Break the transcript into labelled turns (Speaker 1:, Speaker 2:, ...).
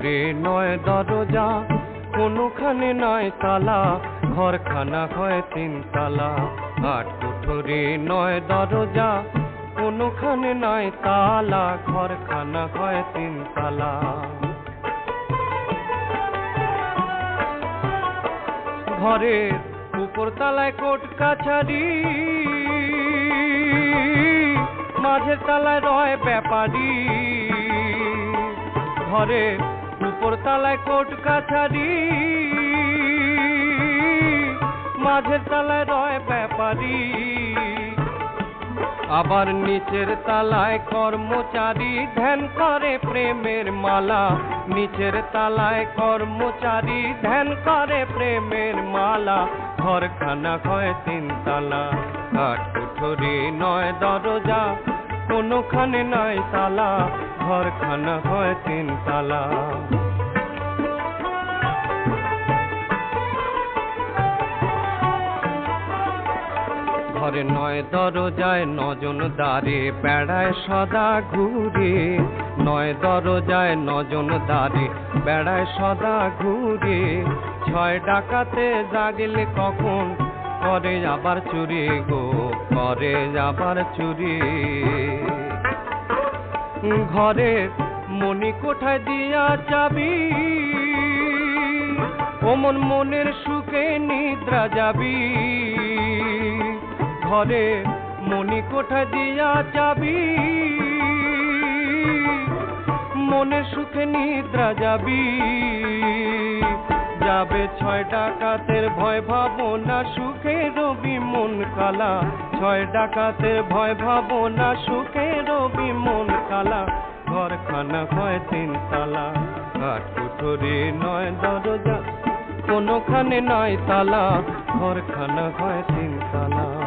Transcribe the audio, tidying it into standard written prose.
Speaker 1: কুঠুরে নয় দরজা, কোনোখানে নয় তালা, ঘরখানা হয় তিনতলা। আট কুঠুরে নয় দরজা, কোনোখানে নয় তালা, ঘরখানা হয় তিনতলা। ঘরের উপর তলায় কোর্ট কাছারি, মাঝের তলায় রয় ব্যাপারী। ঘরের উপর তলায় কোর্ট কাছারি, মাঝের তলায় রয় ব্যাপারী। আবার নিচের তলায় কর্মচারী, ধ্যান করে প্রেমের মালা। নিচের তলায় কর্মচারী, ধ্যান করে প্রেমের মালা, ঘরখানা হয় তিনতলা। আট কুঠুরি নয় দরজা, কোনোখানে নয় তালা, ঘরখানা হয় তিনতলা। ঘরে নয় দরজায় নজন দ্বারে, বেড়ায় সদা ঘুরে। নয় দরজায় নজন দ্বারে, বেড়ায় সদা ঘুরে। ছয় ডাকাতে জাগলে কখন, করে আবার চুরি গো, করে আবার চুরি। ঘরে মনি কোঠায় দিয়া যাবি, ওমন মনের সুখে নিদ্রা যাবি। ঘরে মনি কোঠা দিয়া যাবি, মনের সুখে নিদ্রা যাবি। যাবে ছয় ডাকাতের ভয় ভাবনা, সুখে রবি মন কালা। ছয় ডাকাতের ভয় ভাবনা, সুখে রবি মন কালা, ঘরখানা হয় তিনতলা। আট কুঠুরি নয় দরজা, কোনোখানে নয় তালা, ঘরখানা হয় তিনতলা।